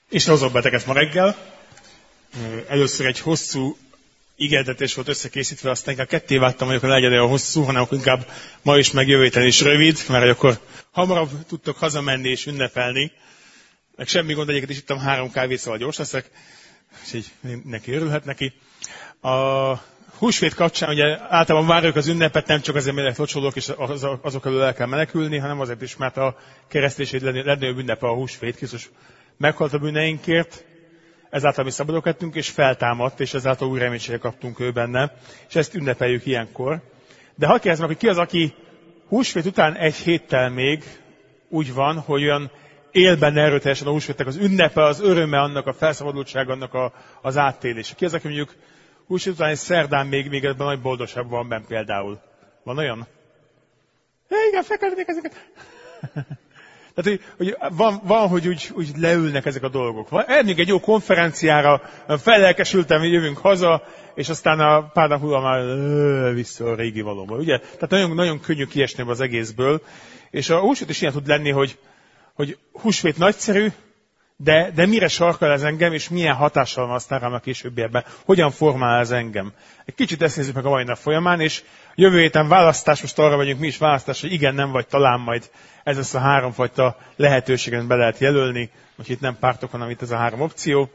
Isten hozott beteket ma reggel. Először egy hosszú igényetés volt összekészítve, aztán inkább ketté vágtam, hogy akkor legyen olyan hosszú, hanem akkor inkább ma is meg jövő héten is rövid, mert akkor hamarabb tudtok hazamenni és ünnepelni. Meg semmi gond, egyébként is ittam 3 kávét, szóval gyors leszek, és így neki örülhet neki. A húsvét kapcsán ugye általában várjuk az ünnepet, nem csak azért, mert locsolók és azok elől el kell menekülni, hanem azért is, mert a kereszténység legnagyobb ünnepe a húsvét. Krisztus meghalt a bűneinkért, ezáltal mi szabadok lettünk, és feltámadt, és ezáltal új reménységet kaptunk ő benne, és ezt ünnepeljük ilyenkor. De hadd kérdezzem, hogy ki az, aki húsvét után egy héttel még úgy van, hogy olyan él benne erőteljesen a húsvétnek az ünnepe, az öröme annak, a felszabadultság annak az áttélése. Ki az, aki mondjuk húsvét után egy szerdán még ebben nagy boldogság van benne például? Van olyan? Igen, felkeltenék ezeket. Tehát, hogy van, hogy úgy leülnek ezek a dolgok. Elmegyünk egy jó konferenciára, fellelkesültem, jövünk haza, és aztán a pár nap múlva már vissza a régi valóba, ugye? Tehát nagyon, nagyon könnyű kiesni az egészből. És a húsvét is ilyen tud lenni, hogy húsvét nagyszerű, de mire sarkal ez engem, és milyen hatással van aztán rám a későbbiekben, hogyan formál ez engem. Egy kicsit ezt nézzük meg a mai nap folyamán, és jövő héten választás, most arra vagyunk mi is választás, hogy igen, nem vagy talán majd ez lesz a 3 fajta lehetőséget be lehet jelölni, hogy itt nem pártok, hanem itt ez a 3 opció.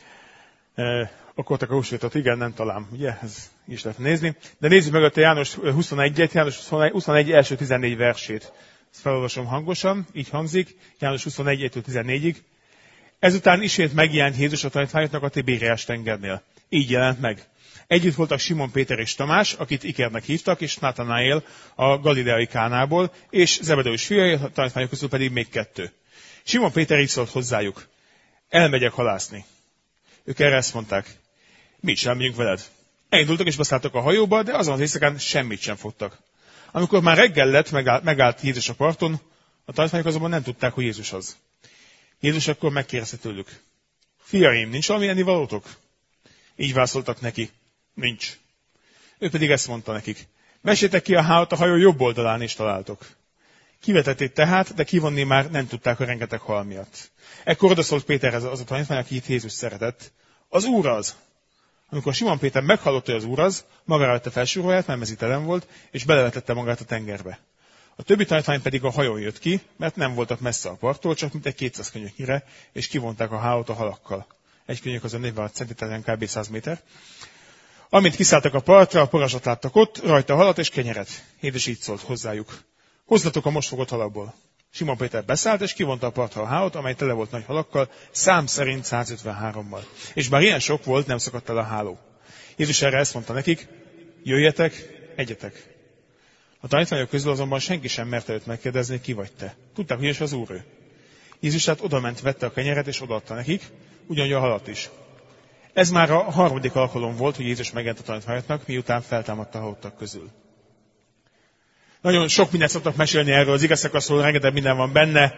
Akkor a húsvétot igen, nem talán, ugye? Ez is lehet nézni. De nézzük meg a János 21-et, János 21 első 14 versét. Ezt felolvasom hangosan, így hangzik, János 21-14-ig. Ezután ismét megjelent Jézus a tanítványoknak a Tibériás tengernél. Így jelent meg. Együtt voltak Simon Péter és Tamás, akit Ikernek hívtak, és Natanael a galileai Kánából, és Zebedeus fiai, a tanítványok közül pedig még 2. Simon Péter így szólt hozzájuk. Elmegyek halászni. Ők erre ezt mondták. Mi is elmegyünk veled. Elindultak és beszálltak a hajóba, de azon az éjszakán semmit sem fogtak. Amikor már reggel lett, megállt Jézus a parton, a tanítványok azonban nem tudták, hogy Jézus az. Jézus akkor megkérdezte tőlük. Fiaim, nincs valami ennivalótok? Így válaszoltak neki. Nincs. Ő pedig ezt mondta nekik. Vessétek ki a hálat a hajó jobb oldalán, és találtok. Kivetették tehát, de kivonni már nem tudták a rengeteg hal miatt. Ekkor odaszólt Péterhez az a tanítvány, aki itt Jézus szeretett. Az Úr az! Amikor Simon Péter meghallotta, hogy az Úr az, magára vette felsúrróját, mert mezítelen volt, és belevetette magát a tengerbe. A többi tanítvány pedig a hajón jött ki, mert nem voltak messze a parttól, csak mintegy 200 könyöknyire, és kivonták a hálót a halakkal. Egy könyök az a 46 centi, tehát kb. 100 méter. Amint kiszálltak a partra, a parazsat láttak ott, rajta a halat és kenyeret. Jézus így szólt hozzájuk. Hozzatok a most fogott halakból. Simon Péter beszállt, és kivonta a partra a hálót, amely tele volt nagy halakkal, szám szerint 153-mal. És bár ilyen sok volt, nem szakadt el a háló. Jézus erre ezt mondta nekik, jöjjetek, egyetek. A tanítványok közül azonban senki sem merte őt megkérdezni, ki vagy te. Tudták, hogy is az Úr ő. Jézus tehát odament, vette a kenyeret, és odaadta nekik, ugyanúgy a halat is. Ez már a 3. alkalom volt, hogy Jézus megjelent a tanítványoknak, miután feltámadt a halottak közül. Nagyon sok mindent szoktak mesélni erről az igaz szakaszról, rengeteg minden van benne.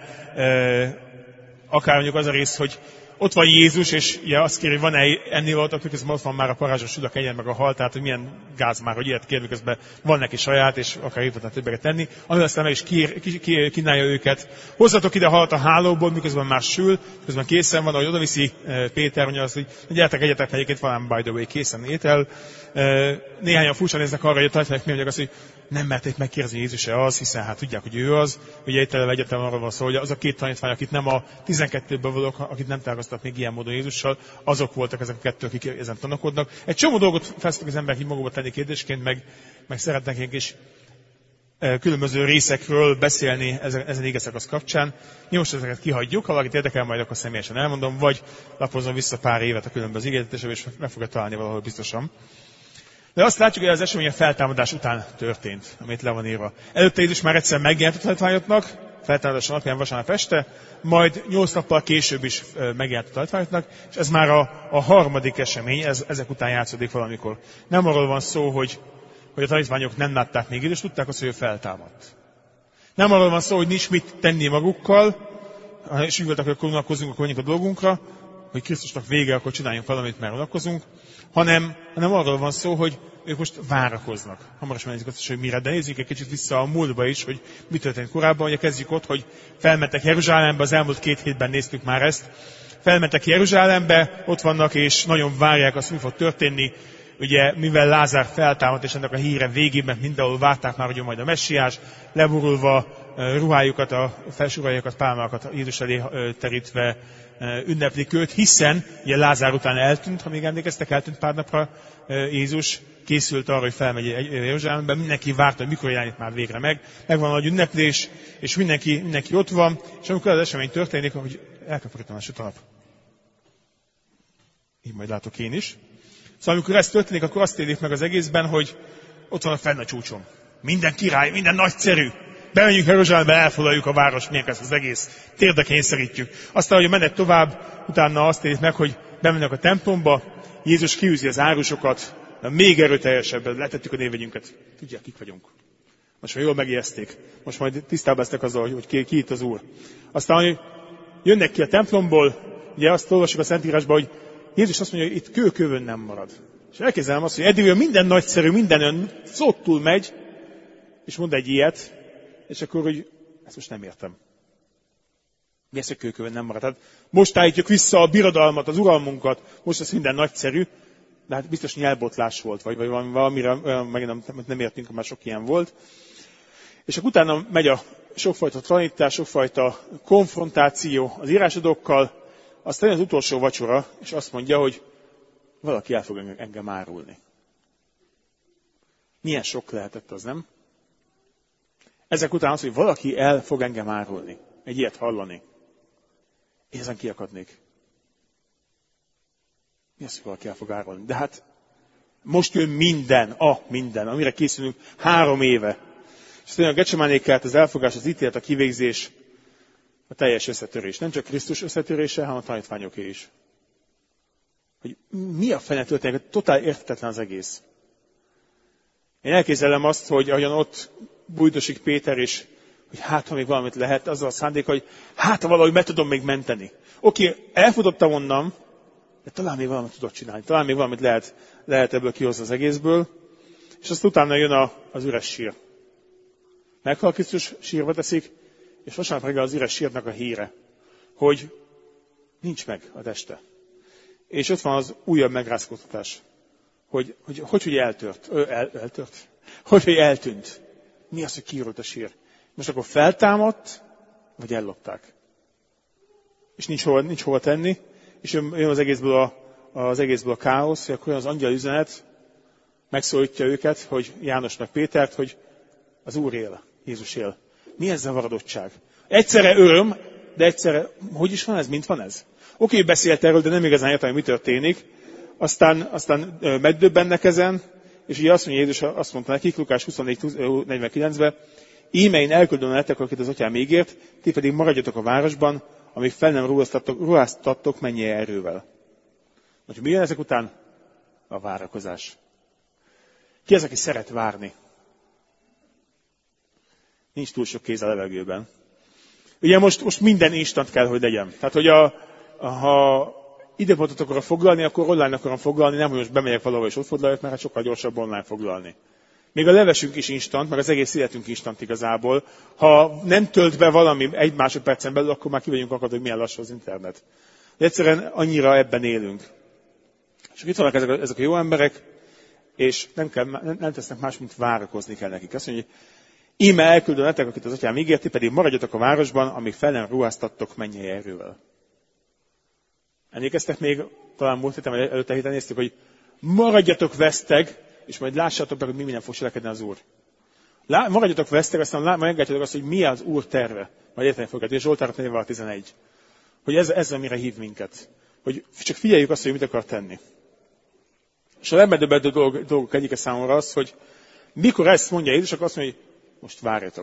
Akár mondjuk az a rész, hogy ott van Jézus, és ugye azt kéri, hogy van-e ennivalótok, miközben ott van már a parázsos süt, a kenyer meg a hal, tehát hogy milyen gáz már, hogy ilyet kér, miközben van neki saját, és akár jutottan többeket tenni. Ami aztán meg is kínálja őket. Hozzatok ide halat a hálóból, miközben már sül, miközben készen van, ahogy odaviszi Péter, mondja azt, hogy gyertek, egyetek, egyébként van by the way készen étel. Néhányan furcsa néznek arra, hogy a tanítványok mi mondják azt, hogy nem merték megkérdezni, Jézus-e az, hiszen hát tudják, hogy ő az. Ugye itt egyetem arról van szó, hogy az a 2 tanítvány, akit nem a 12-ből valók, akit nem találkoztak még ilyen módon Jézussal, azok voltak ezek a 2, akik ezen tanakodnak. Egy csomó dolgot felszoktak az emberek így magukba tenni kérdésként, meg szeretnek egy kis különböző részekről beszélni ezen igazszakasz kapcsán. Mi most ezeket kihagyjuk, ha valakit érdekel, majd akkor személyesen elmondom, vagy lapozom vissza pár évet a különböző igazgatásra, és meg fogja találni valahol biztosan. De azt látjuk, hogy az esemény a feltámadás után történt, amit le van írva. Előtte Jézus már egyszer megjelent a tanítványoknak, feltámadás napján vasárnap este, majd 8 nappal később is megjelent a tanítványoknak, és ez már a 3. esemény, ezek után játszódik valamikor. Nem arról van szó, hogy a tanítványok nem látták még és tudták azt, hogy ő feltámadt. Nem arról van szó, hogy nincs mit tenni magukkal, és úgy voltak, hogy akkor unatkozunk, akkor menjünk a dolgunkra, hogy Krisztusnak vége, akkor csináljunk valamit, mert unatkozunk, hanem arról van szó, hogy ők most várakoznak. Hamarosan nézzük azt, hogy mire, de nézzük egy kicsit vissza a múltba is, hogy mi történt korábban. Ugye kezdjük ott, hogy felmentek Jeruzsálembe, az elmúlt 2 hétben néztük már ezt, felmentek Jeruzsálembe, ott vannak és nagyon várják azt, mi fog történni. Ugye, mivel Lázár feltámadt, és ennek a híre végében mindenhol várták már, hogy majd a messiás, leborulva ruhájukat, a felső ruhájukat, pálmákat Jézus elé terítve ünneplik őt, hiszen ugye Lázár után eltűnt, ha még emlékeztek, eltűnt pár napra Jézus, készült arra, hogy felmegy Jeruzsálembe, mindenki várta, hogy mikor jelenik már végre meg, megvan a nagy ünneplés, és mindenki ott van, és amikor az esemény történik, hogy elkaparítom a süt a nap. Így majd látok én is. Szóval amikor ez történik, akkor azt élik meg az egészben, hogy ott van a fenn a csúcson. Minden király, minden nagyszerű. Bemegyünk Jeruzsálembe, elfoglaljuk a város, milyen ez az egész. Térdre kényszerítjük. Aztán, hogy mennek tovább, utána azt élik meg, hogy bemennek a templomba, Jézus kiűzi az árusokat, még erőteljesebben letettük a névjegyünket. Tudják, kik vagyunk. Most már jól megijeszték. Most majd tisztában lesznek azzal, hogy ki itt az Úr. Aztán, hogy jönnek ki a templomból, ugye azt olvasjuk a Szentírásban, hogy Jézus azt mondja, hogy itt kőkövön nem marad. És elképzelem azt, hogy eddig minden nagyszerű, minden olyan szottul megy, és mond egy ilyet, és akkor, hogy ezt most nem értem. Mi ez, hogy kőkövön nem marad? Hát most állítjuk vissza a birodalmat, az uralmunkat, most ez minden nagyszerű, de hát biztos nyelbotlás volt, vagy valamire megint nem értünk, már sok ilyen volt. És akkor utána megy a sokfajta tanítás, sokfajta konfrontáció az írásadókkal, aztán az utolsó vacsora, és azt mondja, hogy valaki el fog engem árulni. Milyen sok lehetett az, nem? Ezek után az, hogy valaki el fog engem árulni. Egy ilyet hallani. Én ezen kiakadnék. Mi az, hogy valaki el fog árulni? De hát most jön minden, amire készülünk 3 éve. És aztán a Gecsemáné-kert, az elfogás, az ítélet, a kivégzés, a teljes összetörés. Nem csak Krisztus összetörése, hanem a tanítványoké is. Hogy mi a fene történik, totál érthetetlen az egész. Én elképzelem azt, hogy ahogyan ott bújdosik Péter, és hogy hát, ha még valamit lehet, azzal a szándék, hogy hát, ha valahogy meg tudom még menteni. Oké, elfutottam onnan, de talán még valamit tudok csinálni, talán még valamit lehet ebből kihozni az egészből, és azt utána jön az üres sír. Meghal Krisztus, sírba teszik, és vasárnap reggel az üres sírnak a híre, hogy nincs meg a teste. És ott van az újabb megrázkódtatás, hogy eltört. Eltört? Hogy eltűnt. Mi az, hogy kiírult a sír? Most akkor feltámadt, vagy ellopták. És nincs hova tenni, és jön az egészből a káosz, hogy akkor az angyal üzenet megszólítja őket, hogy János meg Pétert, hogy az Úr él, Jézus él. Mi ez zavarodottság? Egyszerre öröm, de egyszerre, hogy is van ez, mint van ez? Oké, beszélt erről, de nem igazán értem, hogy mi történik. Aztán megdöbbennek ezen, és ugye azt mondja Jézus, azt mondta nekik, Lukás 24:49-ben, íme én elküldöm nektek, akit az atyám ígért, ti pedig maradjatok a városban, amíg fel nem ruháztattok mennyi erővel. Most mi jön ezek után? A várakozás. Ki az, aki szeret várni? Nincs túl sok kéz a levegőben. Ugye most minden instant kell, hogy legyen. Tehát, hogy ha időpontot akarok foglalni, akkor online akarom foglalni, nem, hogy most bemegyek valahol és ott foglaljak, mert hát sokkal gyorsabb online foglalni. Még a levesünk is instant, meg az egész életünk instant igazából. Ha nem tölt be valami 1 másodpercen belül, akkor már ki vagyunk akadva, hogy milyen lassú az internet. De egyszerűen annyira ebben élünk. És itt vannak ezek a jó emberek, és nem tesznek más, mint várakozni kell nekik. Azt mondja, íme elküldöm nektek, akit az atyám ígért, ti pedig maradjatok a városban, amíg fel nem ruháztattok mennyei erővel. Emlékeztek még, talán múlt héten, vagy előtte héten néztük, hogy maradjatok veszteg, és majd lássátok meg, hogy mi minden fog cselekedni az Úr. Maradjatok veszteg, aztán meglátjátok azt, hogy mi az Úr terve. Majd érteni fogjátok. És Zsoltár 4:11. Hogy ez amire hív minket. Hogy csak figyeljük azt, hogy mit akar tenni. És a legmegdöbbentő dolgok egyike számomra az, hogy mikor ezt mondja Jézus, akkor azt mondja, hogy most várjatok.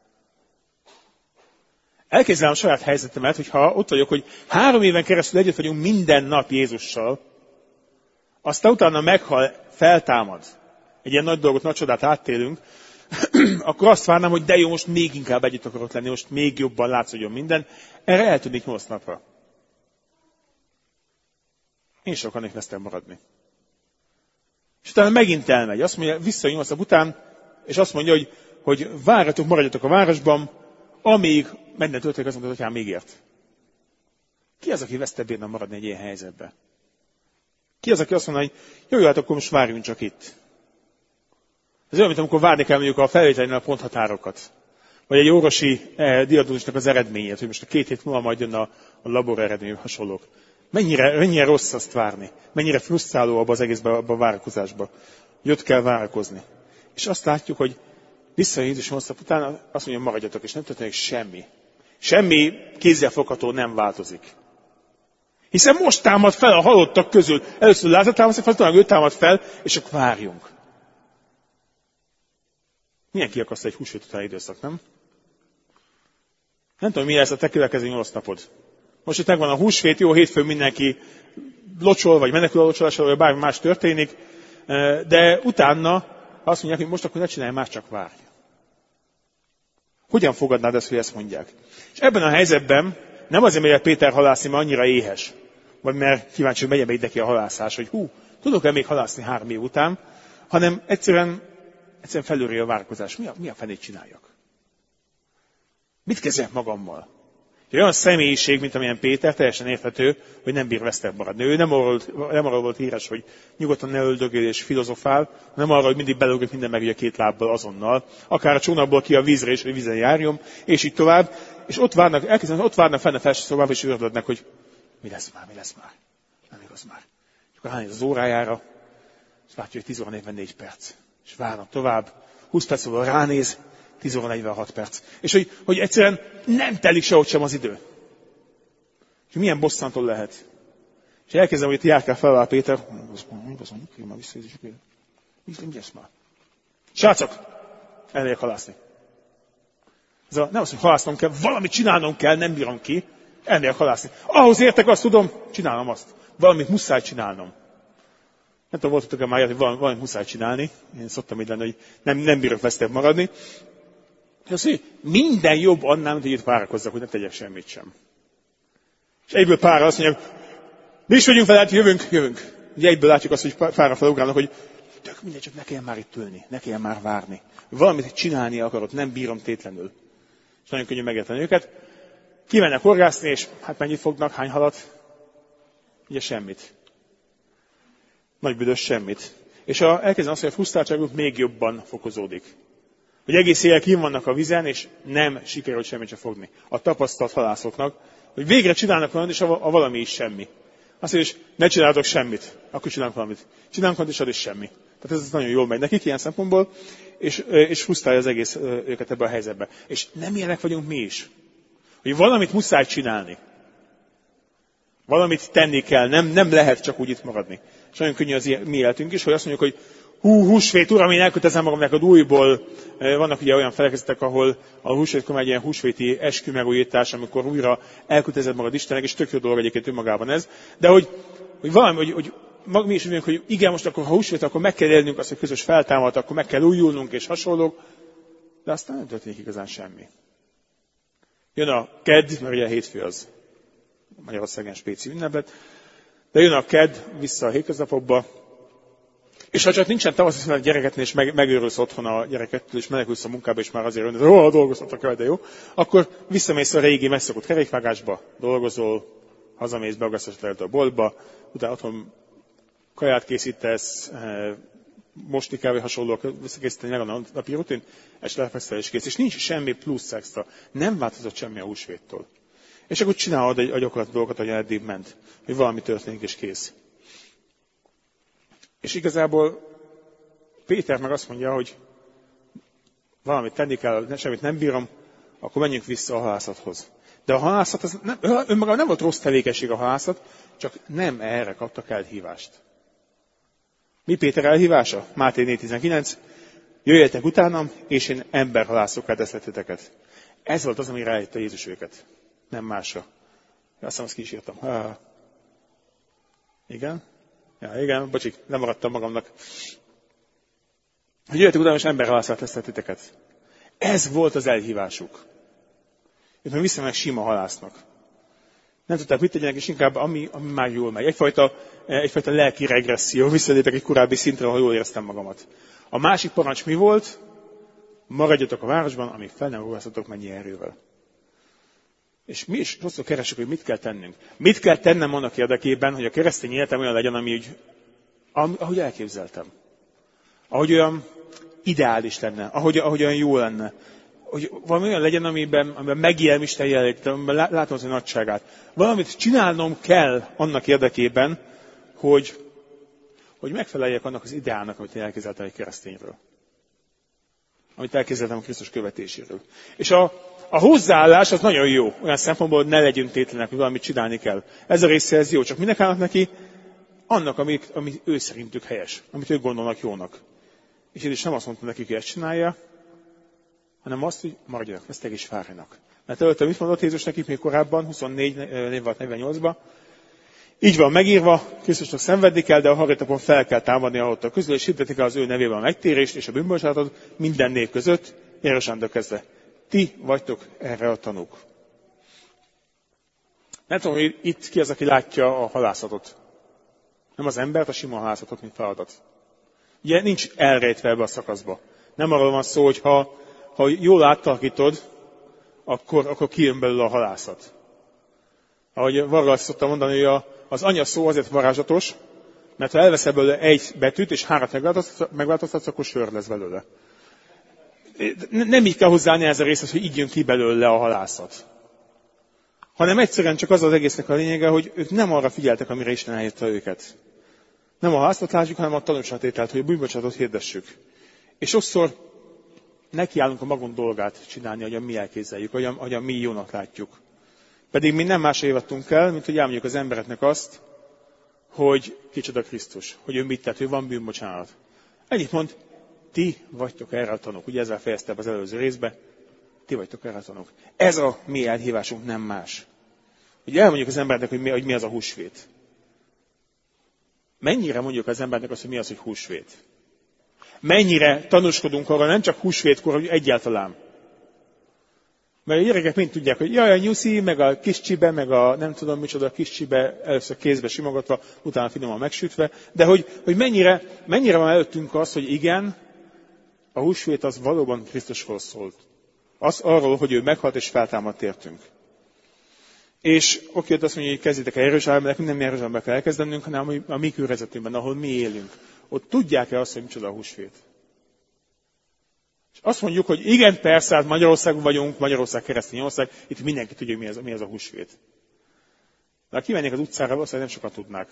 Elképzelem a saját helyzetemet, hogyha ott vagyok, hogy 3 éven keresztül együtt vagyunk minden nap Jézussal, aztán utána meghal, feltámad, egy ilyen nagy dolgot, nagy csodát áttélünk, akkor azt várnám, hogy de jó, most még inkább együtt akarok lenni, most még jobban látszódjon minden. Erre eltűnik 8 napra. Én sem akarnék veszten maradni. És utána megint elmegy. Azt mondja, visszajön 8 nap után, és azt mondja, hogy várjatok, maradjatok a városban, amíg minden történik, azt mondta, hogy atyám ígért. Ki az, aki vesztebb bírna maradni egy ilyen helyzetbe? Ki az, aki azt mondja, hogy jó, hát akkor most várjunk csak itt. Ez olyan, mint amikor várni kell mondjuk a felvételnél a ponthatárokat. Vagy egy orvosi diagnózisnak az eredményét, hogy most a 2 hét múlva majd jön a labor eredmény, hasonlók. Mennyire rossz azt várni? Mennyire frusztráló abban az egészben, abban a várakozásban, hogy ott kell várakozni. És azt látjuk, hogy visszajön Jézus hosszabb után, azt mondja, maradjatok, és nem történik semmi. Semmi kézzelfogható nem változik. Hiszen most támad fel a halottak közül. Először Lázár támad fel, talán ő támad fel, és akkor várjunk. Milyen kiakasztó egy húsvét utáni időszak, nem? Nem tudom, mi lesz a te következő 8 napod. Most itt megvan a húsvét, jó, hétfőn mindenki locsol, vagy menekül a locsolással, vagy bármi más történik, de utána azt mondják, hogy most akkor ne csinálj más, csak várj. Hogyan fogadnád ezt, hogy ezt mondják? És ebben a helyzetben nem azért megy Péter halászni, mert annyira éhes, vagy mert kíváncsi, hogy megye neki a halászás, hogy tudok-e még halászni 3 év után, hanem egyszerűen felülri a várakozás. Mi a fenét csináljak? Mit kezdjek magammal? Egy olyan személyiség, mint amilyen Péter, teljesen érthető, hogy nem bír vesztebb maradni. Ő nem arról volt híres, hogy nyugodtan ne öldögél és filozofál, nem arról, hogy mindig belögök minden meg ugye 2 lábbal azonnal, akár a csónakból ki a vízre és hogy vízen járjon, és így tovább. És ott várnak fenn a felső szobában, és őrlődnek, hogy mi lesz már. Nem igaz már. És akkor ránéz az órájára, és látja, hogy 10 óra 44 perc. És várnak tovább, 20 perc múlva ránéz, 10 óra 46 perc. És hogy egyszerűen nem telik sehogy sem az idő. És milyen bosszantó lehet. És elkezdem, hogy itt járkál fel a Péter. Mi már visszajözik. Mi lesz már? Srácok, elmegyek halászni. Nem az, hogy halásznom kell, valamit csinálnom kell, nem bírom ki. Elmegyek halászni. Ahhoz értek, azt tudom, csinálom azt. Valamit muszáj csinálnom. Nem tudom, voltatok-e már, hogy valamit muszáj csinálni. Én szoktam így lenni, hogy nem bírok vesztebb maradni. És azt mondja, hogy minden jobb annál, mint hogy itt várakozzak, hogy ne tegyek semmit sem. És egyből párra azt mondja, mi is vagyunk felett, jövünk. Ugye egyből látjuk azt, hogy párra felugrálnak, hogy tök mindegy, csak ne kelljen már itt ülni, ne kelljen már várni. Valamit csinálni akarod, nem bírom tétlenül. És nagyon könnyű megérteni őket. Kimennek horgászni, és hát mennyit fognak, hány halat? Ugye semmit. Nagy büdös semmit. És elkezdem azt, hogy a frusztráltságuk még jobban fokozódik. Hogy egész éjjel kint vannak a vizen, és nem sikerült semmit se fogni. A tapasztalt halászoknak, hogy végre csinálnak valamit, és a valami is semmi. Azt mondja, hogy ne csináltok semmit, akkor csinálunk valamit. Csinálunk valamit, és az is semmi. Tehát ez nagyon jól megy nekik ilyen szempontból, és frusztrálja az egész őket ebbe a helyzetbe. És nem ilyenek vagyunk mi is. Hogy valamit muszáj csinálni. Valamit tenni kell, nem lehet csak úgy itt maradni. És nagyon könnyű az mi életünk is, hogy azt mondjuk, hogy húsvét, uram, én elkötelezem magam neked újból. Vannak ugye olyan felekezetek, ahol a húsvétkor egy ilyen húsvéti eskümegújítás, amikor újra elkötelezed magad Istennek, és tök jó dolog egyébként önmagában ez. De hogy valami, hogy mi is mondjuk, hogy igen, most akkor ha húsvét, akkor meg kell élnünk azt, hogy közös feltámadt, akkor meg kell újulnunk és hasonlók. De aztán nem történik igazán semmi. Jön a kedd, mert ugye a hétfő az Magyarországon spéci ünnep lett, de jön a kedd vissza a hétköznapokba, és ha csak nincsen tavasz a gyereketnél, és megőrülsz otthon a gyerekettől, és menekülsz a munkába, és már azért hogy dolgoztatok el, de jó, akkor visszamész a régi megszokott kerékvágásba, dolgozol, hazamész, beagasztasz a boltba, utána otthon kaját készítesz, mosni kell, vagy hasonlóak, visszakészíteni meg a napi rutin, és lefesztel és kész. És nincs semmi plusz extra. Nem változott semmi a húsvéttől. És akkor csinálod a gyakorlati dolgokat, ahogy eddig ment, hogy valami történik, és kész. És igazából Péter meg azt mondja, hogy valamit tenni kell, semmit nem bírom, akkor menjünk vissza a halászathoz. De a halászat, önmagában nem volt rossz tevékenység a halászat, csak nem erre kaptak elhívást. Mi Péter elhívása? Máté 4.19. Jöjjetek utánam, és én emberhalászokká teszlek titeket. Ez volt az, ami rájött a Jézus őket. Nem másra. Azt hiszem, azt ki is írtam. Igen? Ja, igen, bocsik, nem maradtam magamnak. Hogy jöjjetek utánam, és emberhalászokká teszlek titeket. Ez volt az elhívásuk. Ők meg visszamennek sima halásznak. Nem tudták, mit tegyenek, és inkább ami már jól megy. Egyfajta lelki regresszió, visszalépek egy korábbi szintre, ahol jól éreztem magamat. A másik parancs mi volt? Maradjatok a városban, amíg fel nem ruháztatok mennyi erővel. És mi is rosszul keresünk, hogy mit kell tennünk. Mit kell tennem annak érdekében, hogy a keresztény életem olyan legyen, ahogy elképzeltem. Ahogy olyan ideális lenne, ahogy olyan jó lenne. Hogy valami olyan legyen, amiben megélem Isten jelenlétét, amiben látom az ő nagyságát. Valamit csinálnom kell annak érdekében, hogy megfeleljek annak az ideálnak, amit én elképzeltem egy keresztényről. Amit elképzeltem a Krisztus követéséről. És a hozzáállás az nagyon jó. Olyan szempontból, hogy ne legyünk tétlenek, hogy valamit csinálni kell. Ez a része ez jó, csak minek állnak neki? Annak, ami ő szerintük helyes, amit ők gondolnak jónak. És Jézus nem azt mondta nekik, hogy ezt csinálja, hanem azt, hogy maradjanak, vesztek és fárjanak. Mert előtte mit mondott Jézus nekik még korábban, 24-48-ban? Így van megírva, Krisztusnak szenvedni kell, de a harmadnapon fel kell támadni a halottak közül, és hirdetik az ő nevében a megtérést és a bűnbocsánatot minden nép között, Jeruzsálemtől kezdve. Ti vagytok erre a tanúk. Nem tudom, hogy itt ki az, aki látja a halászatot. Nem az embert, a sima halászatot, mint feladat. Ugye nincs elrejtve ebbe a szakaszba. Nem arról van szó, hogy ha jól átalakítod, akkor kijön belőle a halászat. Ahogy Varga azt szoktam mondani, hogy az anya szó azért varázslatos, mert ha elveszel belőle egy betűt, és 3 megváltoztatsz, akkor sör lesz belőle. Nem így kell hozzáállni ez a részhez, hogy így jön ki belőle a halászat. Hanem egyszerűen csak az egésznek a lényege, hogy ők nem arra figyeltek, amire Isten elhívta őket. Nem a halászat látjuk, hanem a tanúságtételt, hogy a bűnbocsánatot hirdessük. És sokszor nekiállunk a magunk dolgát csinálni, ahogyan mi elképzeljük, ahogyan mi jónak látjuk. Pedig mi nem másra hivattunk el, mint hogy elmondjuk az embereknek azt, hogy kicsoda Krisztus, hogy ő mit tett, hogy van bűnbocsánat. Ennyit mond, ti vagytok erre a tanúk. Ugye ezzel fejeztem az előző részbe, ti vagytok erre a tanúk. Ez a mi elhívásunk, nem más. Ugye elmondjuk az embernek, hogy mi az a húsvét. Mennyire mondjuk az embernek azt, hogy mi az, hogy húsvét? Mennyire tanúskodunk arra, nem csak húsvétkor, hogy egyáltalán. Mert a gyerekek mind tudják, hogy jaj, a nyuszi, meg a kis csibe, meg a nem tudom micsoda a kis csibe, először kézbe simogatva, utána finoman megsütve. De hogy mennyire van előttünk az, hogy igen, a húsvét az valóban Krisztusról szólt. Az arról, hogy ő meghalt és feltámadt értünk. És oké, azt mondja, hogy kezdjétek el Jeruzsálembe, nem Jeruzsálembe kell elkezdenünk, hanem a mi környezetünkben, ahol mi élünk. Ott tudják-e azt, hogy micsoda a húsvét? És azt mondjuk, hogy igen, persze, hát Magyarországon vagyunk, Magyarország keresztény ország, itt mindenki tudja, hogy mi az a húsvét. De ha kimennék az utcára, valószínűleg nem sokan tudnák.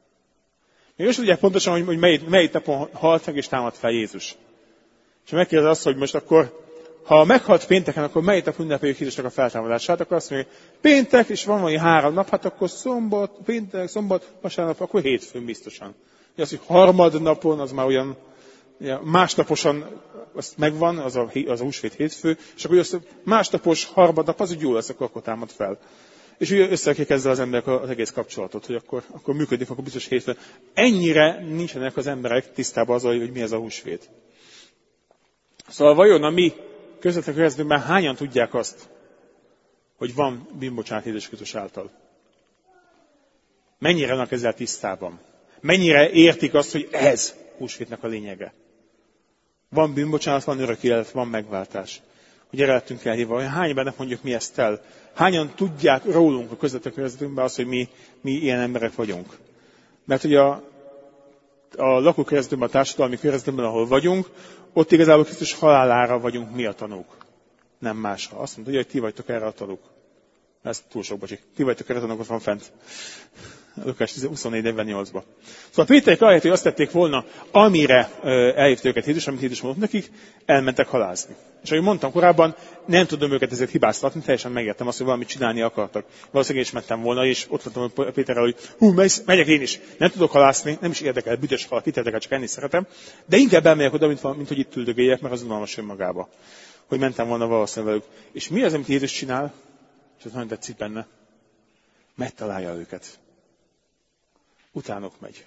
Még azt tudják pontosan, hogy melyik napon halt meg és támadt fel Jézus. És ha megkérdez azt, hogy most akkor, ha meghalt pénteken, akkor melyik nap ünnepeljük Jézusnak a feltámadását, akkor azt mondja, hogy péntek, és van valami 3 nap, hát akkor péntek, szombat, vasárnap, akkor hétfőn biztosan. Az, hogy harmadnapon, az már olyan másnaposan azt megvan, az a húsvét hétfő, és akkor az másnapos harmadnap, az úgy jó lesz, akkor támad fel. És ugye összerakják ezzel az emberek az egész kapcsolatot, hogy akkor működik, akkor biztos hétfő. Ennyire nincsenek az emberek tisztában azzal, hogy mi ez a húsvét. Szóval vajon a mi közvetlen keresztényben hányan tudják azt, hogy van bűnbocsánat Jézus Krisztus által? Mennyire vannak ezzel tisztában? Mennyire értik azt, hogy ez húsvétnek a lényege? Van bűnbocsánat, van örök élet, van megváltás. Hogy erre lettünk elhívva. Hogy hány bennek mondjuk mi ezt el? Hányan tudják rólunk a közvetlen környezetünkben azt, hogy mi ilyen emberek vagyunk? Mert ugye a lakókörnyezetünkben, a társadalmi környezetünkben, ahol vagyunk, ott igazából Krisztus halálára vagyunk mi a tanúk. Nem másra. Azt mondja, hogy ti vagytok erre a tanúk. Ez túl sok, bocsik. Ti vagytok erre a tanúk, ott van fent. Lukás 24:48-ban. Szóval Péterék ahelyett, hogy azt tették volna, amire elhívta őket Jézus, amit Jézus mondott nekik, elmentek halászni. És ahogy mondtam korábban, nem tudom őket ezért hibáztatni, teljesen megértem azt, hogy valamit csinálni akartak. Valószínűleg is mentem volna, és ott voltam Péterrel, hogy megyek én is. Nem tudok halászni, nem is érdekel, büdös hal, kit érdekel, csak enni szeretem. De inkább elmegyek oda, mint hogy itt üldögéljek, mert az unalmas önmagába. Hogy mentem volna valószínűleg velük. És mi az, amit Jézus csinál? És ez nagyon tetszik benne. Megtalálja őket. Utánok megy.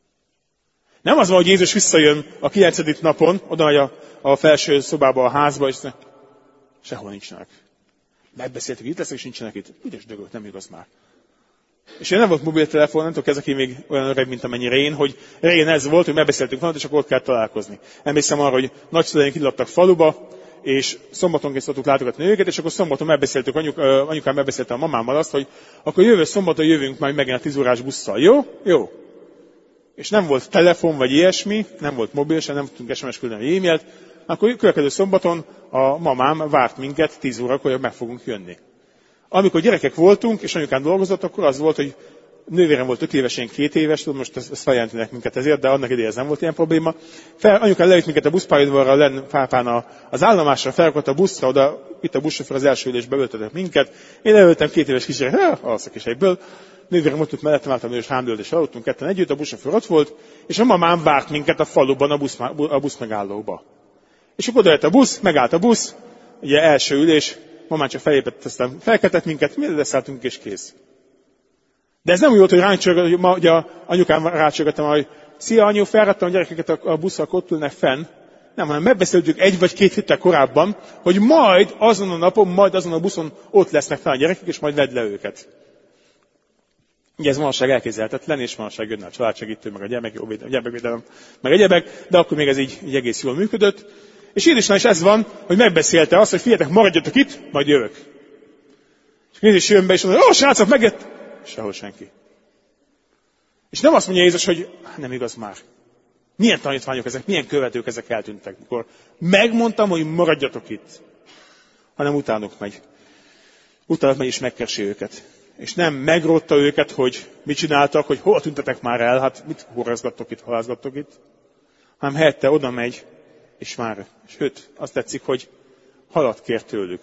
Nem az van, hogy Jézus visszajön a 9. napon, oda megy a felső szobába, a házba, és sehol nincsenek. Megbeszéltük, itt lesznek, és nincsenek itt. Ügyes dögök, nem igaz már. És én nem volt mobiltelefon, nem tudok, ez aki még olyan öreg, mint amennyire én, hogy régen ez volt, hogy megbeszéltünk valamit, és akkor ott kell találkozni. Emlékszem arra, hogy nagyszüleink kilaptak faluba, és szombatonként szoktuk látogatni őket, és akkor szombaton megbeszéltük, anyukám megbeszélte a mamámmal azt, hogy akkor jövő szombaton jövünk majd megint a 10 órás busszal. Jó? Jó. És nem volt telefon, vagy ilyesmi, nem volt mobil, sem nem tudtunk SMS küldeni, vagy e-mailt, akkor következő szombaton a mamám várt minket 10 órakor, hogy meg fogunk jönni. Amikor gyerekek voltunk, és anyukám dolgozott, akkor az volt, hogy nővérem volt 5 éves, én 2 éves, tudom, most ezt feljelentenek minket ezért, de annak idején ez nem volt ilyen probléma. Anyukám levitt minket a buszpályaudvarra, lenn Pápán az állomásra, felakadt a buszra, oda itt a buszsofőr az első ülésbe beöltetett minket. Én leültem 2 éves kisgyerek, alszak is egyből. Nővérem ott mellettem álltam, és hámdőlt, és aludtunk ketten együtt, a buszsofőr ott volt, és a mamám várt minket a faluban a busz megállóba. És akkor odajött a busz, megállt a busz, ugye első ülés, mamám csak felépett, aztán felkeltett minket, mi leszálltunk és kész. De ez nem úgy volt, hogy ráncsörgött, hogy anyukám rácsörgettem, hogy szia anyu, felrattam a gyerekeket a busszal, ott ülnek fenn. Nem, hanem megbeszéltük 1 vagy 2 héttel korábban, hogy majd azon a napon, majd azon a buszon ott lesznek fel a gyerekek, és majd vedd le őket. Ugye ez manapság elképzelhetetlen, és manapság jönne a családsegítő, meg a gyermekvédelem, meg egyebek, de akkor még ez így egész jól működött. És Jézusnál is ez van, hogy megbeszélte azt, hogy figyeljetek, maradjatok itt, majd jövök. És Jézus jön be, és mondja, srácok, megjött! Sehol senki. És nem azt mondja Jézus, hogy nem igaz már. Milyen tanítványok ezek, milyen követők ezek eltűntek, mikor megmondtam, hogy maradjatok itt. Hanem utánuk megy. Utánuk megy és megkeresi őket. És nem megrótta őket, hogy mit csináltak, hogy hol tüntetek már el, hát mit horrazgattok itt, halázgattok itt. Hanem helyette oda megy, és már, sőt, azt tetszik, hogy halat kér tőlük.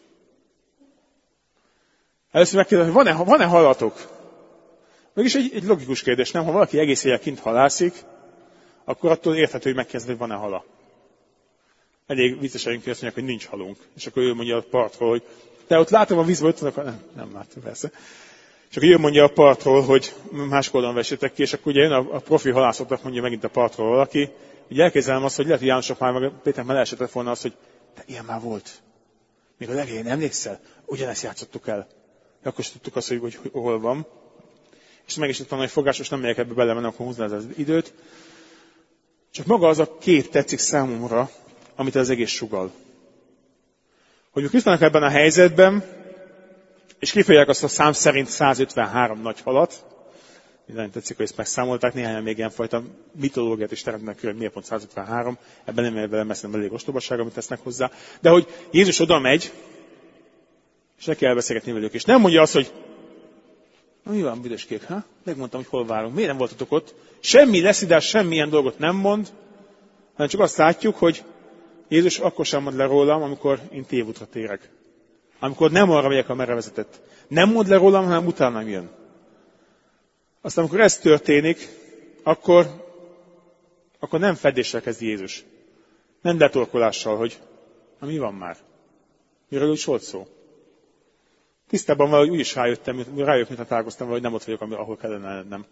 Először megkérdezi, hogy van-e halatok? Mégis egy logikus kérdés, nem? Ha valaki egész éjjel kint halászik, akkor attól érthető, hogy megkezdeni, hogy van-e hala. Elég viccesen azt mondják, hogy nincs halunk. És akkor ő mondja a partról, hogy te ott látom a vízbe, ott nem látom persze. És akkor ő mondja a partról, hogy másik oldalon vessétek ki, és akkor ugye jön a profi halászoknak mondja megint a partról valaki. Ugye elképzelem azt, hogy lehet, hogy Jánosok már, meg Péter már esetett volna azt, hogy de ilyen már volt. Még a legelején emlékszel? Ugyanezt játszottuk el. Akkor is tudtuk azt, hogy hol van. És meg is lett volna, hogy fogásos, nem megyek ebbe bele, mert akkor húzni az időt. Csak maga az a kép tetszik számomra, amit az egész sugall. Hogy ők itt vannak ebben a helyzetben, és kifejezják azt a szám szerint 153 nagy halat. Minden tetszik, hogy ezt megszámolták, néhányan még ilyenfajta mitológiát is teremtnek, hogy miért pont 153, ebben nem ér vele messze, nem elég ostobaság, amit tesznek hozzá. De hogy Jézus oda megy, és neki elbeszélgetni velük, és nem mondja azt, hogy mi van, büdöskék, ha? Megmondtam, hogy hol várunk. Miért nem voltatok ott? Semmi leszidás, semmilyen dolgot nem mond, hanem csak azt látjuk, hogy Jézus akkor sem mond le rólam, amikor én tévútra térek. Amikor nem arra megyek, amerre vezetett. Nem mond le rólam, hanem utánam jön. Aztán, amikor ez történik, akkor nem fedéssel kezd Jézus. Nem letorkolással, hogy mi van már? Miről is volt szó? Tisztában van, hogy úgy is rájövök, mintha találkoztam, hogy nem ott vagyok, ahol kellene lennem.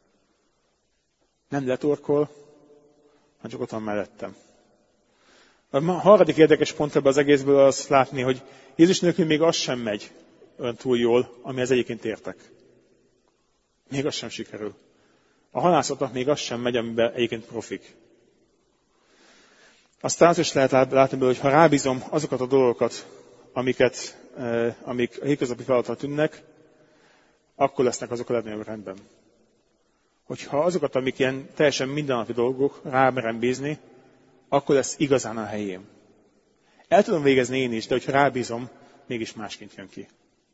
Nem letorkol, hanem csak ott van mellettem. A harmadik érdekes pont ebben az egészből az látni, hogy Jézus nélkül még az sem megy olyan túl jól, amihez egyébként értek. Még az sem sikerül. A halászatnak még az sem megy, amiben egyébként profik. Aztán azt is lehet látni belőle, hogy ha rábízom azokat a dolgokat, amik a hétköznapi feladatra tűnnek, akkor lesznek azok a legnagyobb rendben. Hogyha azokat, amik ilyen teljesen mindennapi dolgok, rámerem bízni, akkor lesz igazán a helyén. El tudom végezni én is, de hogyha rábízom, mégis másként jön ki.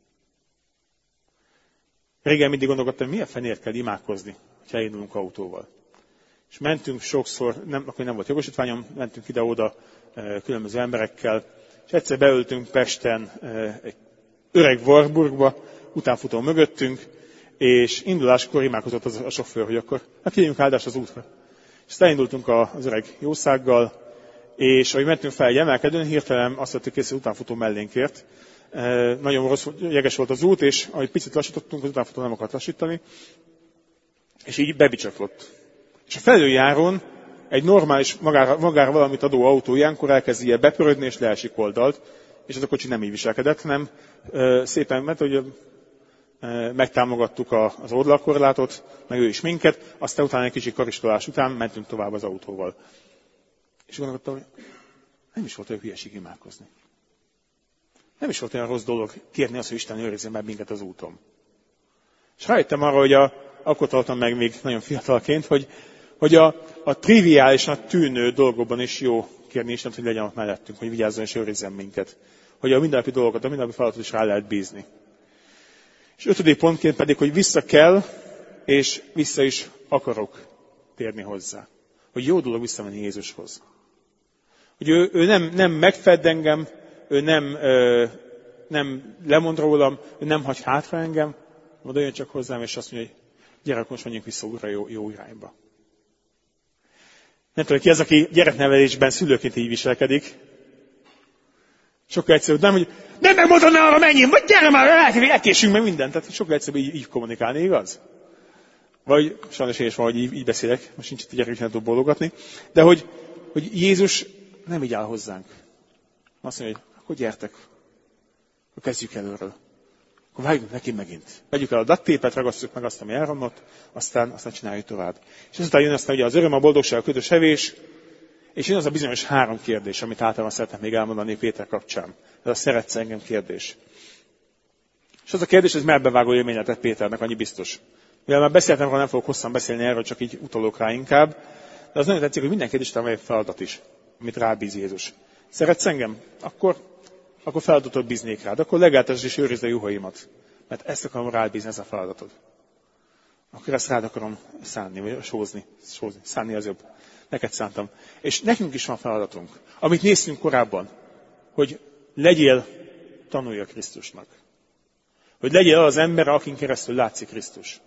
Régen mindig gondolkodtam, milyen fenért kell imádkozni, ha elindulunk autóval. És mentünk sokszor, akkor nem volt jogosítványom, mentünk ide-oda különböző emberekkel, és egyszer beültünk Pesten egy öreg Warburgba, utánfutó mögöttünk, és induláskor imádkozott a sofőr, hogy akkor kérjünk áldást az útra. És aztán elindultunk az öreg jószággal, és ahogy mentünk fel egy emelkedőn, hirtelen azt vettük kész, hogy utánfutó mellénk ért. Nagyon rossz, jeges volt az út, és ahogy picit lassítottunk, az utánfutó nem akart lassítani, és így bebicsaklott. És a felüljárón egy normális, magára valamit adó autó ilyenkor elkezdi ilyen bepörödni, és leesik oldalt, és ez a kocsi nem így viselkedett, hanem szépen, mert hogy megtámogattuk az oldalkorlátot, meg ő is minket, aztán utána egy kicsi karistolás után mentünk tovább az autóval. És gondolkodtam, hogy Nem is volt olyan hülyeség imádkozni. Nem is volt olyan rossz dolog kérni azt, hogy Isten őrizzen meg minket az úton. És rájöttem arra, hogy akkor tartom meg még nagyon fiatalként, hogy a triviálisan tűnő dolgokban is jó kérni Istent, hogy legyen ott mellettünk, hogy vigyázzon és őrizzen minket. Hogy a mindennapi dolgokat, a mindennapi feladatot is rá lehet bízni. És 5. pontként pedig, hogy vissza kell, és vissza is akarok térni hozzá. Hogy jó dolog visszamenni Jézushoz. Hogy ő nem megfed engem, ő nem lemond rólam, ő nem hagy hátra engem, oda jön csak hozzám, és azt mondja, hogy gyerek, most menjünk vissza újra jó irányba. Nem tudom, ki az, aki gyereknevelésben szülőként így viselkedik. Sokkal egyszerűbb, nem, hogy nem megmondani arra menjünk, vagy gyere már, elkésünk meg mindent. Tehát sokkal egyszerűbb így kommunikálni, igaz? Vagy sajnos én is valahogy így beszélek, most nincs itt a gyerek, nem tud bólogatni. De hogy Jézus nem így áll hozzánk. Azt mondja, hogy akkor gyertek, akkor kezdjük előről. Akkor vágjunk neki megint. Vegyük el a dattépet, ragasszuk meg azt, ami elromlott, aztán csináljuk tovább. És azután jön aztán ugye az öröm, a boldogság, a ködös evés, és jön az a bizonyos 3 kérdés, amit általában szeretnék még elmondani Péter kapcsán. Ez a szeretsz engem kérdés. És az a kérdés, ez melbevágó élményre tett Péternek, annyi biztos. Mivel már beszéltem róla, nem fogok hosszan beszélni erről, csak így utalok rá inkább. De az nagyon tetszik, hogy minden kérdésre van egy feladat is, amit rábíz Jézus. Szeretsz engem? Akkor feladatot bíznék rád. Akkor legáltalás is őrizd a juhaimat. Mert ezt akarom rábízni, ez a feladatod. Akkor ezt rád akarom szánni, vagy sózni. Szánni az jobb. Neked szántam. És nekünk is van feladatunk. Amit néztünk korábban, hogy legyél tanulja Krisztusnak. Hogy legyél az ember, akin keresztül látszik Krisztus.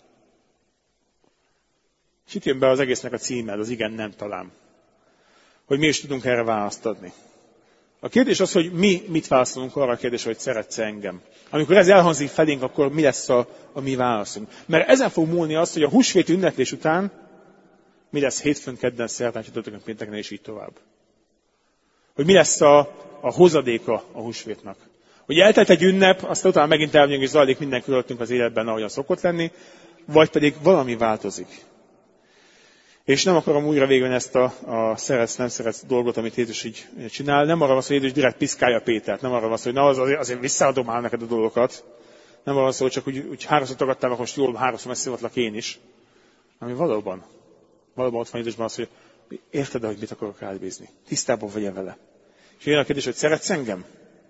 És itt jön be az egésznek a címe, az igen, nem, talán. Hogy mi is tudunk erre választ adni. A kérdés az, hogy mi mit válaszolunk arra a kérdésre, hogy szeretsz engem. Amikor ez elhangzik felénk, akkor mi lesz a mi válaszunk. Mert ezen fog múlni az, hogy a húsvéti ünneplés után mi lesz hétfőn, kedden, szerdán, csütörtökön, pénteken és így tovább. Hogy mi lesz a hozadéka a húsvétnak. Hogy eltelt egy ünnep, aztán utána megint elmegyünk és zajlik minden körülöttünk az életben, ahogyan szokott lenni, vagy pedig valami változik. És nem akarom újra végülni ezt a szeretsz, nem szeretsz dolgot, amit Jézus így csinál. Nem arra van szó, hogy Jézus direkt piszkálja Pétert. Nem arra van szó, hogy na, azért visszaadom már neked a dolgokat. Nem arra van szó, hogy csak úgy 3-szor tagadtál, most jól 3-szor messzívatlak én is. Ami valóban ott van Jézusban az, hogy érted, hogy mit akarok rád bízni. Tisztában vagy vele. És jön a kérdés, hogy szeretsz engem?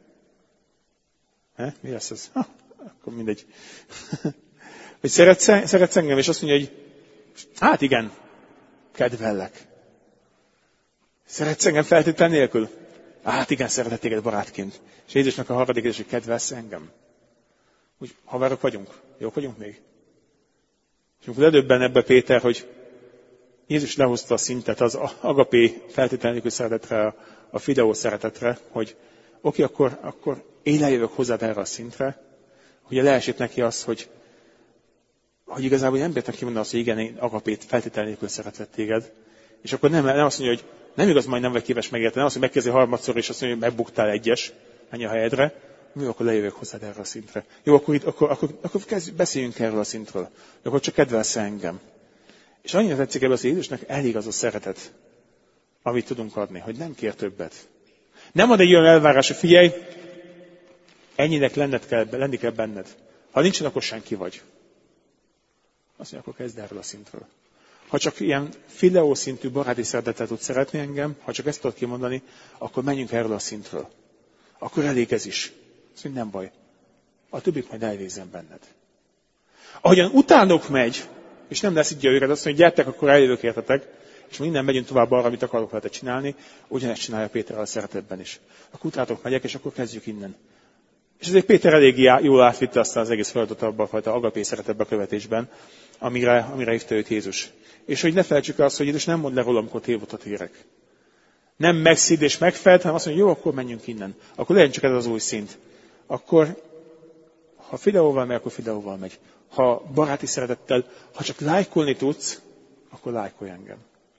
Mi lesz ez? Akkor mindegy. Hogy szeretsz engem? És azt mondja, hogy hát igen, kedvellek. Szeretsz engem feltétlen nélkül? Hát igen, szeretek téged barátként. És Jézusnak a harmadik kérdés, hogy kedvelsz engem? Úgy haverok vagyunk? Jók vagyunk még? És amikor ledöbben ebbe Péter, hogy Jézus lehozta a szintet az agapé feltétlen nélkül szeretetre, a fideó szeretetre, hogy oké, akkor én lejövök hozzád erre a szintre, hogy leesett neki az, hogy igazából nem bírtam kimondani azt, hogy igen, én agapét feltétlenül nélkül szeretlek téged. És akkor nem azt mondja, hogy nem igaz, majd nem vagy képes megérteni, nem azt, hogy megkezdi harmadszor, és azt mondja, hogy megbuktál egyes, menj a helyedre. Mi akkor lejövök hozzád erre a szintre. Jó, akkor beszéljünk erről a szintről. Akkor csak kedvelsz engem. És annyira tetszik ebben az Jézusnak elég az a szeretet, amit tudunk adni, hogy nem kér többet. Nem ad egy olyan elvárás, hogy figyelj, ennyinek lenni kell benned. Ha nincsen, akkor senki vagy. Azt mondja, akkor kezd erről a szintről. Ha csak ilyen fileó szintű baráti szeretettel tudsz szeretni engem, ha csak ezt tudod kimondani, akkor menjünk erről a szintről. Akkor elég ez is. Azt mondja, nem baj. A többit majd elvézem benned. Ahogyan utánok megy, és nem lesz így a őred, azt mondja, gyertek, akkor eljövök értetek, és minden megyünk tovább arra, amit akarok veletek csinálni, ugyanezt csinálja Péter a szeretetben is. Akkor utátok megyek, és akkor kezdjük innen. És ezért Péter elég jól átvitte aztán az egész feladatot abban a fajta agapé szeretetbe követésben, amire hívta őt Jézus. És hogy ne felejtsük el azt, hogy Jézus nem mond le róla, amikor tévotat érek. Nem megszid és megfelt, hanem azt mondja, jó, akkor menjünk innen. Akkor legyen csak ez az új szint. Akkor, ha fideóval megy, akkor fideóval megy. Ha baráti szeretettel, ha csak lájkolni tudsz, akkor lájkolj engem.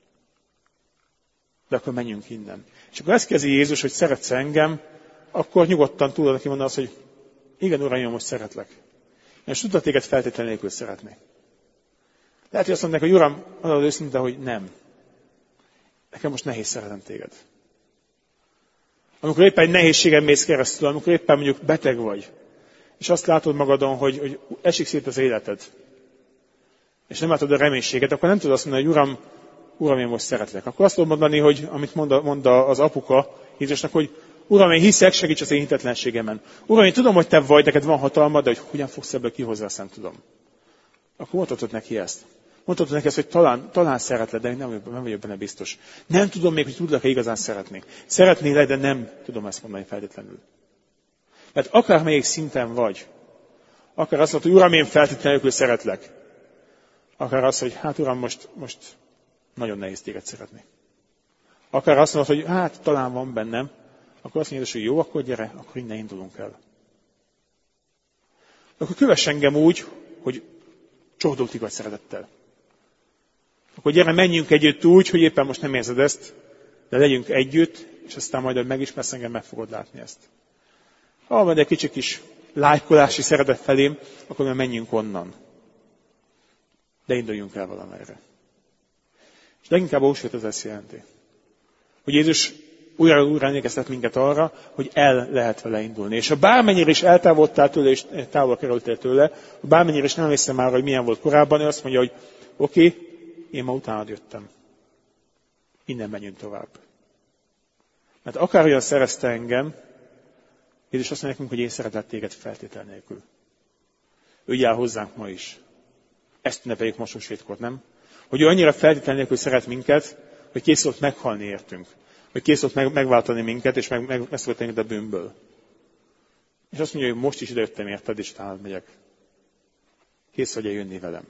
De akkor menjünk innen. És akkor ezt kezdi Jézus, hogy szeretsz engem, akkor nyugodtan tudod neki mondani azt, hogy igen, Uram, most szeretlek. És tudod téged feltétlenül nélkül szeretni. Lehet, hogy azt mondják, hogy Uram, mondod őszinte, hogy nem. Nekem most nehéz szeretem téged. Amikor éppen egy nehézségen mész keresztül, amikor éppen mondjuk beteg vagy, és azt látod magadon, hogy esik szét az életed, és nem látod a reménységet, akkor nem tudod azt mondani, hogy Uram, én most szeretlek. Akkor azt tudod mondani, hogy amit mond az apuka Jézusnak, hogy Uram, én hiszek, segíts az én hitetlenségemen. Uram, én tudom, hogy te vagy, neked van hatalmad, de hogy hogyan fogsz ebből kihozni, azt nem tudom. Akkor mondhatod neki ezt. Mondhatod neki ezt, hogy talán szeretlek, de nem vagyok benne biztos. Nem tudom még, hogy tudlak-e igazán szeretni. Szeretnélek, de nem tudom ezt mondani feltétlenül. Mert akármelyik szinten vagy, akár azt mondod, hogy Uram, én feltétlenül szeretlek. Akár azt, hogy hát Uram, most nagyon nehéz téged szeretni. Akár azt mondod, hogy hát talán van bennem, akkor azt mondod, hogy jó, akkor gyere, akkor innen indulunk el. Akkor kövess engem úgy, hogy csordult igaz szeretettel. Akkor gyere, menjünk együtt úgy, hogy éppen most nem érzed ezt, de legyünk együtt, és aztán majd, hogy megismersz engem, meg fogod látni ezt. Ha majd egy kicsi kis lájkolási szeretet felém, akkor már menjünk onnan. De induljunk el valamerre. És leginkább a húsvét ez ezt jelenti. Hogy Jézus újra emlékeztet minket arra, hogy el lehet vele indulni. És ha bármennyire is eltávolodtál tőle, és távol kerültél tőle, bármennyire is nem emlékszem már, hogy milyen volt korábban, ő azt mondja, hogy oké, én ma utánad jöttem. Innen menjünk tovább. Mert akárhogyan szerezte engem, Jézus azt mondja nekünk, hogy én szeretlek téged feltétel nélkül. Ő jár hozzánk ma is. Ezt ünnepeljük most húsvétkor, nem? Hogy ő annyira feltétel nélkül szeret minket, hogy kész volt meghalni értünk. Hogy kész volt megváltani minket, és megszabadítani minket a bűnből. És azt mondja, hogy most is idejöttem érted, és utánad megyek. Kész vagy jönni velem.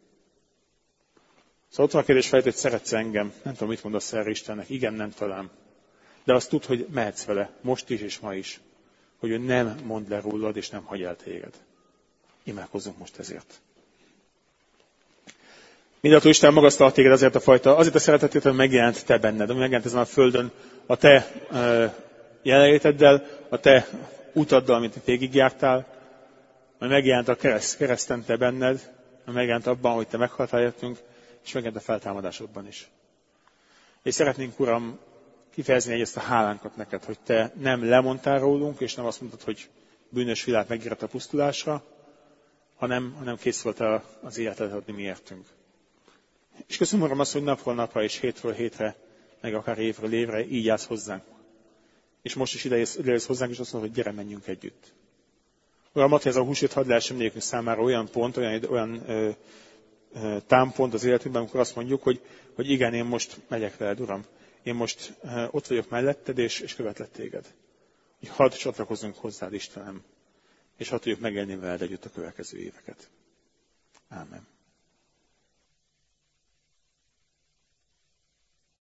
Szóval ott van a kérdés felett, hogy szeretsz engem. Nem tudom, mit mondasz erre Istennek. Igen, nem talán. De azt tudd, hogy mehetsz vele, most is és ma is. Hogy ő nem mond le rólad, és nem hagy el téged. Imádkozzunk most ezért. Mindenható Isten magasztal téged azért a szeretetét, hogy megjelent te benned, ami megjelent ezen a földön a te jelenléteddel, a te utaddal, amit végigjártál, ami megjelent a kereszten te benned, ami megjelent abban, hogy te meghaltál értünk, és megjelent a feltámadásodban is. És szeretnénk, Uram, kifejezni ezt a hálánkat neked, hogy te nem lemondtál rólunk, és nem azt mondtad, hogy bűnös világ megírat a pusztulásra, hanem kész voltál az életedet adni mi értünk. És köszönöm, Uram, azt, hogy napról napra és hétről hétre, meg akár évről évre így állsz hozzánk. És most is idejössz hozzánk, és azt mondod, hogy gyere, menjünk együtt. Uram, ez a húsvét hadd lehessen nékünk számára olyan pont, olyan támpont az életünkben, amikor azt mondjuk, hogy igen, én most megyek veled, Uram. Én most ott vagyok melletted, és követlek téged. Hogy hadd csatlakozzunk hozzád, Istenem, és hadd tudjuk megélni veled együtt a következő éveket. Ámen.